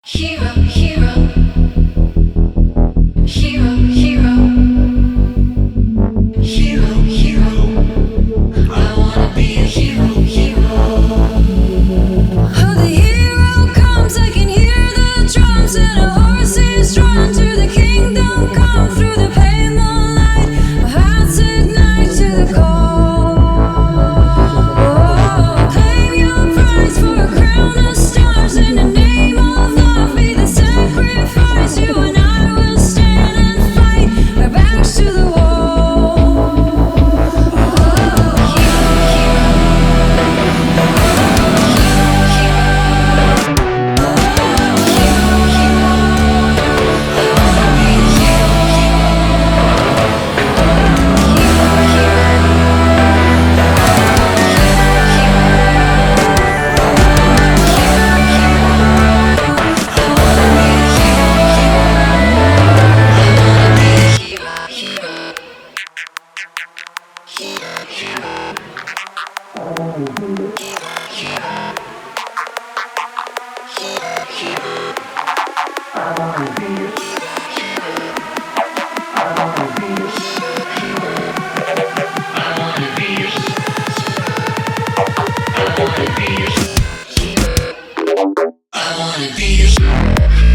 Hero, hero, hero, hero, hero, hero. I wanna be a hero, hero. Oh, the hero comes, I can hear the drums, and a horse is drawn to the kingdom come. Through the pale moonlight, our hearts ignite to the call. Oh, claim your prize for a crown of stars in the name of love. Be the sacrifice. You and I will stand and fight, our backs to the wall. Oh, I wanna be a